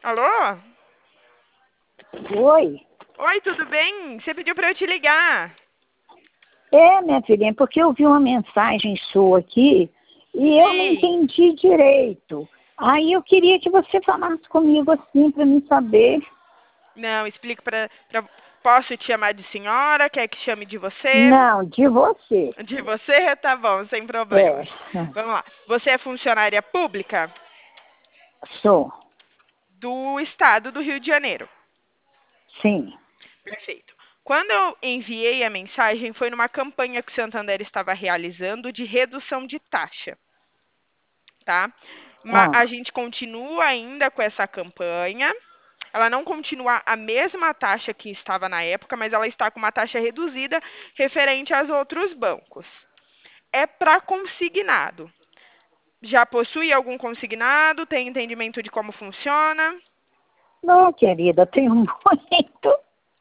Alô? Oi. Oi, tudo bem? Você pediu para eu te ligar. Minha filhinha, porque eu vi uma mensagem sua aqui e eu não Sim. entendi direito. Aí eu queria que você falasse comigo assim para mim saber. Não, explico Posso te chamar de senhora? Quer que chame de você? Não, de você. De você? Tá bom, sem É, problemas. Vamos lá. Você é funcionária pública sou. do estado do Rio de Janeiro. Sim. Perfeito. Quando eu enviei a mensagem, foi numa campanha que o Santander estava realizando de redução de taxa, tá? A Ah, gente continua ainda com essa campanha. Ela não continua a mesma taxa que estava na época, mas ela está com uma taxa reduzida referente aos outros bancos. É para consignado. Já possui algum consignado? Tem entendimento de como funciona? não, querida, tem um muito.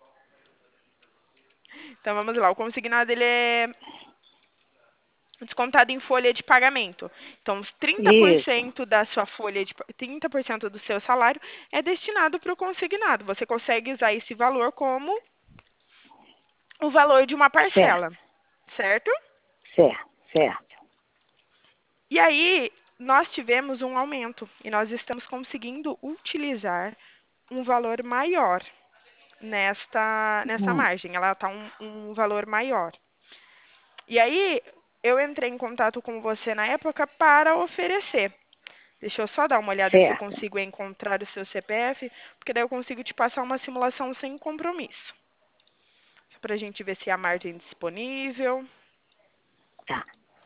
Então vamos lá. O consignado ele é descontado em folha de pagamento. Então, os Isso. 30% da sua 30% do seu salário é destinado para o consignado. Você consegue usar esse valor como o valor de uma Certo, parcela, certo? certo, certo. E aí, nós tivemos um aumento e nós estamos conseguindo utilizar um valor maior nesta Hum, margem. Ela está um valor maior. E aí, eu entrei em contato com você na época para oferecer. Deixa eu só dar uma olhada se eu certo. consigo encontrar o seu CPF, porque daí eu consigo te passar uma simulação sem compromisso. Para a gente ver se há margem disponível. Tá.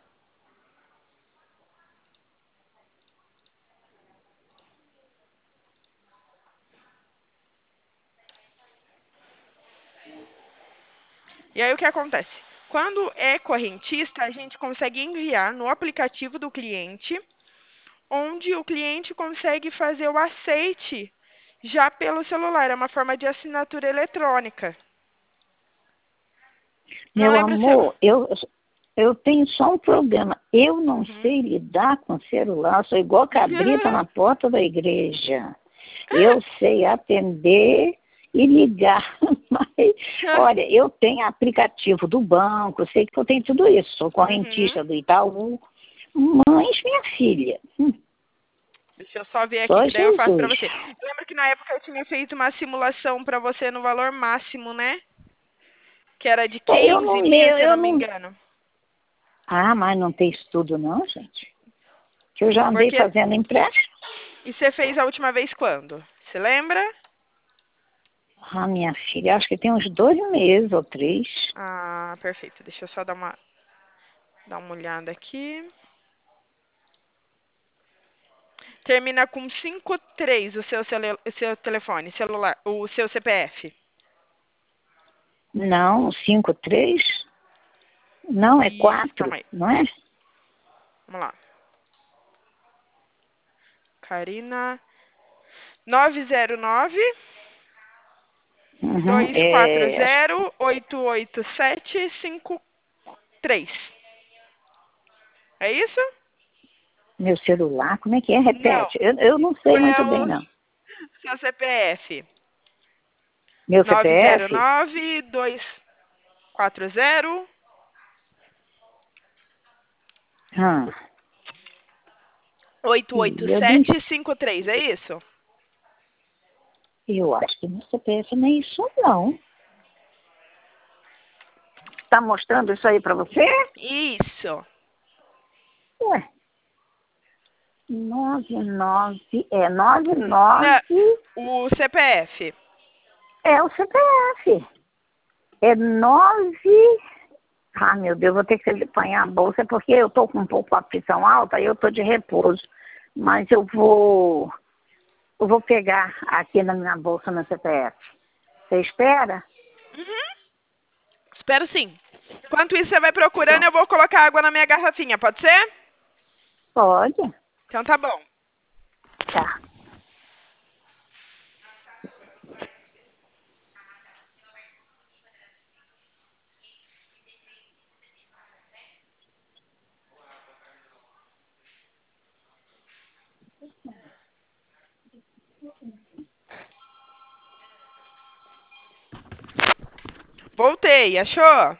E aí o que acontece? Quando é correntista, a gente consegue enviar no aplicativo do cliente, onde o cliente consegue fazer o aceite já pelo celular. É uma forma de assinatura eletrônica. Não Meu lembro se eu... amor, eu tenho só um problema. Eu não Uhum. sei lidar com celular, sou igual cabrita na porta da igreja. Eu sei atender e ligar, mas, olha, eu tenho aplicativo do banco, sei que eu tenho tudo isso, sou Uhum. correntista do Itaú, mas minha filha, Deixa eu só ver aqui, só que daí eu faço para Jesus. você. Lembra que na época eu tinha feito uma simulação para você no valor máximo, né? Que era de Eu 15 não mil, leio, se eu eu não me não. engano. Ah, mas não tem estudo não, gente. Que eu já andei Porque... fazendo empréstimo. E você fez a última vez quando? Você lembra? Ah, minha filha, acho que tem uns 2 meses ou 3. Ah, perfeito. Deixa eu só dar uma olhada aqui. Termina com 53 o seu telefone, celular, o seu CPF. Não, 5, 3? Não, é Isso, 4, calma aí. não é? Vamos lá. Karina 909 Uhum, 240 88753. É isso? meu celular, como é que é? Não. Repete. Eu não sei É muito bem, o não. seu CPF. Meu CPF? 909 240 Ah, filha, 88753, é isso? eu acho que meu CPF não é isso, não. Tá mostrando isso aí pra você? Isso. Ué, 99, Não, o CPF. é o CPF. É 9. Ah, meu Deus, vou ter que apanhar a bolsa porque eu tô com um pouco a pressão alta e eu tô de repouso. Mas eu vou pegar aqui na minha bolsa no CPF. Você espera? Uhum. Espero sim. Enquanto isso, você vai procurando, Então, eu vou colocar água na minha garrafinha, pode ser? pode? Então tá bom. Tá. Voltei, achou?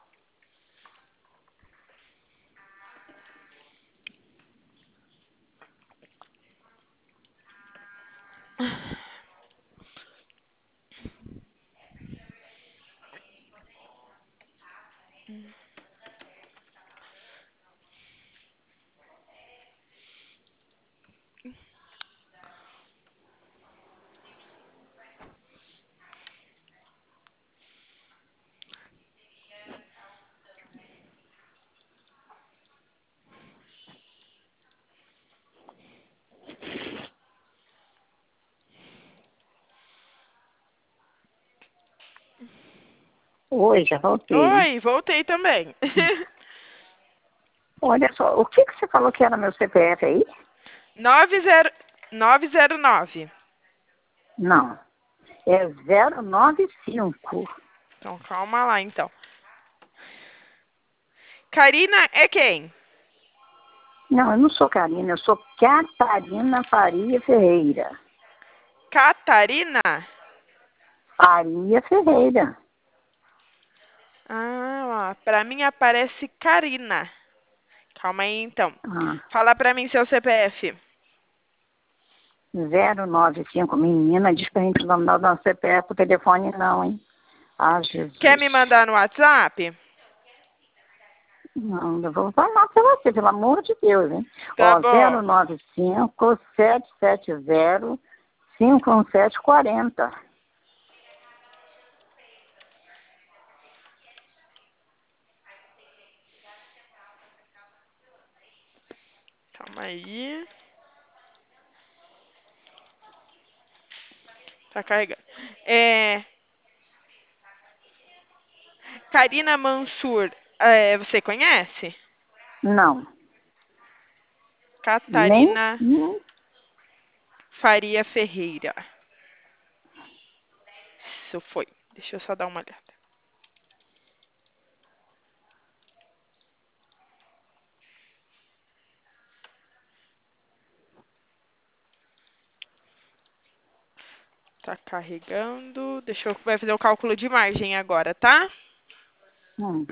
Oi, já voltei. Oi, voltei também. Olha só, o que você falou que era meu CPF aí? 909. Não, é 095. Então, calma lá, então. Karina é quem? Não, eu não sou Karina, eu sou Catarina Faria Ferreira. Catarina? Faria Ferreira. Ah, pra mim aparece Karina. Calma aí, então. Ah, Fala pra mim seu CPF. 095. Menina, diz pra gente não mandar o CPF pro telefone não, hein? Ah, Quer Jesus. me mandar no WhatsApp? Não, eu vou falar pra você, pelo amor de Deus, hein? Tá Ó, bom. 095 770 51740. Calma aí. Tá carregando. Karina Mansur, você conhece? Não, nem. Catarina Faria Ferreira. Isso foi. Deixa eu só dar uma olhada. Tá carregando. Deixa eu vai fazer o cálculo de margem agora, tá? Hum.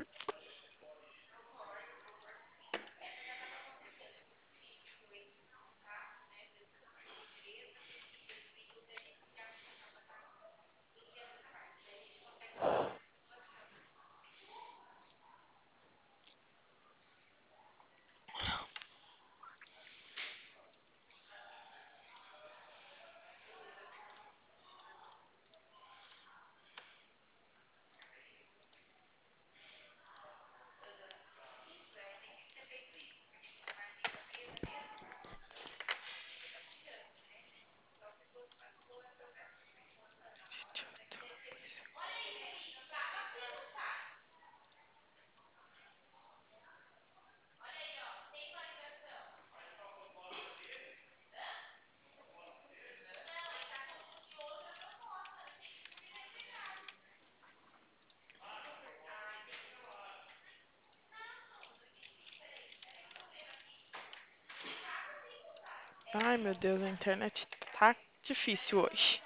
Ai, meu Deus, a internet tá difícil hoje.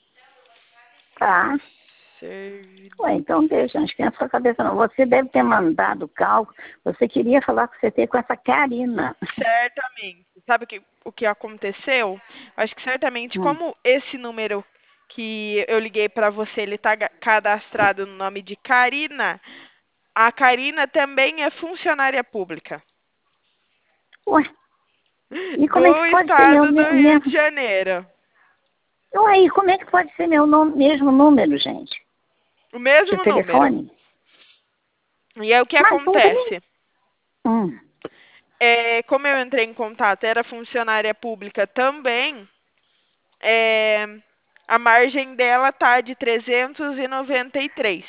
Tá. Ué, Servidor. então deixa, não esquenta sua cabeça não. Você deve ter mandado o cálculo. Você queria falar com você com essa Karina. Certamente. Sabe o que aconteceu? Acho que certamente, Hum. como esse número que eu liguei para você, ele está cadastrado no nome de Karina, a Karina também é funcionária pública Ué, e como é do que pode ser estado do Rio de Janeiro. Ué, como é que pode ser meu mesmo número, gente? O De mesmo número. telefone? E é o que Mas tudo bem. acontece. Hum. Como eu entrei em contato, era funcionária pública também, é, a margem dela tá de 393.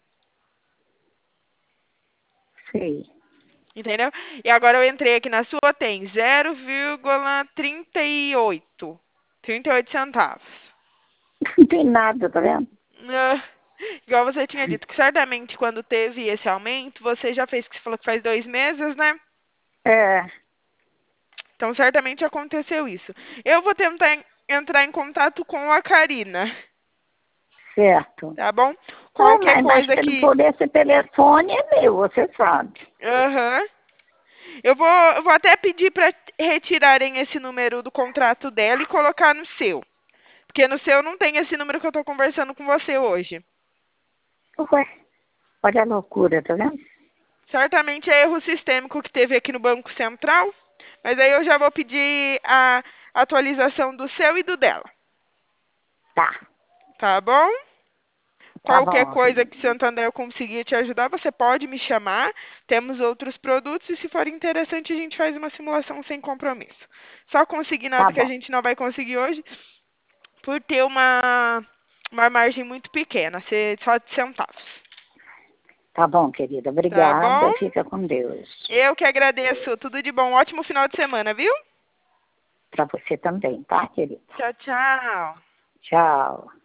Sei. Entendeu? E agora eu entrei aqui na sua, tem 0,38. 38 centavos. Não tem nada, tá vendo? Ah, igual você tinha dito, que certamente quando teve esse aumento, você já fez, que você falou que faz 2 meses, né? É, Então, certamente aconteceu isso. Eu vou tentar entrar em contato com a Karina, certo. tá bom? Qualquer mas coisa que... por esse telefone é meu, você sabe. Aham. Eu vou até pedir para retirarem esse número do contrato dela e colocar no seu. Porque no seu não tem esse número que eu estou conversando com você hoje. Ué, olha a loucura, tá vendo? Certamente é erro sistêmico que teve aqui no Banco Central. Mas aí eu já vou pedir a atualização do seu e do dela. Tá, Tá bom? tá Qualquer bom, coisa querida. que Santander conseguir te ajudar, você pode me chamar. Temos outros produtos e se for interessante, a gente faz uma simulação sem compromisso. Só Tá consignado que a bom, gente não vai conseguir hoje por ter uma margem muito pequena, ser só de centavos. tá bom, querida. Tá bom? Obrigada, fica com Deus. Eu que agradeço. Tudo de bom. Ótimo final de semana, viu? Pra você também, tá, querida? Tchau, tchau. Tchau.